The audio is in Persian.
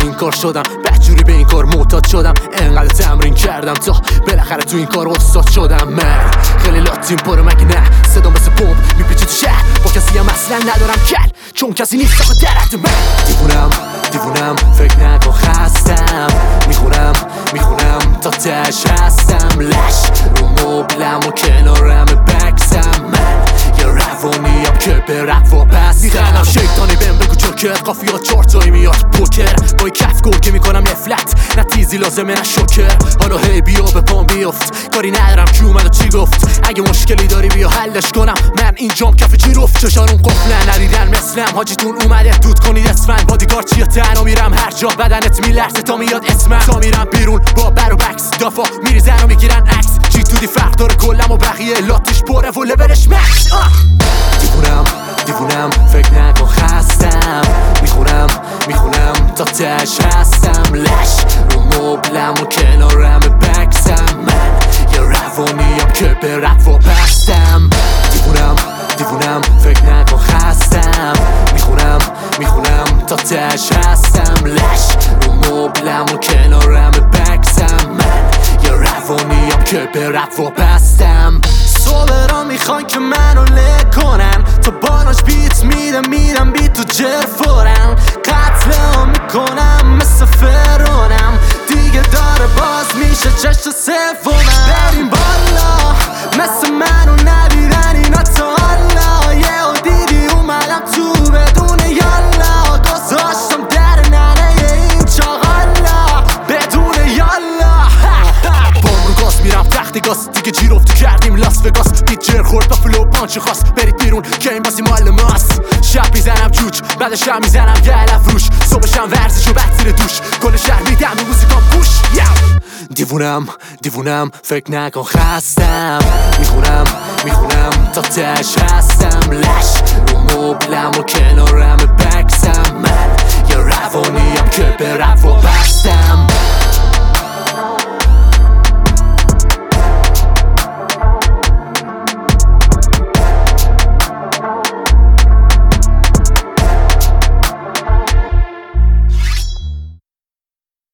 این کار شدم، بدجوری به این کار معتاد شدم. انقدر تمرین کردم تا بالاخره تو این کار استاد شدم. من خیلی لاتیم پره مگه نه، صدا مثل بمب میپیچه تو شهر، با کسی هم اصلا ندارم کل، چون کسی نیست آقا در حد من. دیوونم فکر نکن خستم، میخونم تا تش هستم. لش رو مبلم و کنارم بکسم. من یه روانیم که به رپ وابسته. میخندم شیطانی بهم بگو جوکر، قافیات چارتایی میاد پوکر. با این کف گرگه میکنم نفلت، نه تیزی لازمه نه شوکر. حالا هی بیا به پام بیفت، کاری ندارم که اومد و چی گفت. اگه مشکلی داری بیا حلش کنم، من اینجام کف جیرفت. چشارون قفلن ندیدن مثلم، حاجیتون اومده دود کنید اسفن. بادیگارد چیه تنها میرم هر جا، بدنت میلرزه تا میاد اسمم. تا میرم بیرون با بر و بکس، دافا میریزن و میگیرن عکس. جی تو دی فرق داره کلم و بقیه لاتش پره و لولش مکس. دیوونم فکر نکن خستم، میخونم تا تش هستم. لش رو مبلم و کنارم بکسم. من یه روانیم که به رپ وابستم. دیوونم فکر نکن خستم، میخونم تا تش هستم. لش رو مبلم و کنارم بکسم. من یه روانیم که به رپ وابستم. صبرا میخوان که منو کنن، تا بالاش بیت میدم بیت تو جرفورن. قتل ها میکنم مثل فرونم، دیگه داره باز میشه چشت سومم. بریم بالا مثل منو ندیدن اینا تا حالا. یه و دیدی اومدم تو بدون یالا، گذاشتم در ننه این چاقالا بدون یالا. بام رو گاز میرم تخت گاز، دیگه جیرفتی کردیم لاس وگاس. بیت جر خورد با فلو پانچ خواست، برید بیرون که این بازی مال ماست. شب میزنم جوج، بعدش هم میزنم یه علف روش. صبحشم ورزش و بعد زیر دوش، کل شهر میدم به موزیکام پوش. دیوونم فکر نکن خستم، میخونم تا تش هستم. لش رو مبلم و کنارم بکسم. من یه روانیم که به رپ وابستم.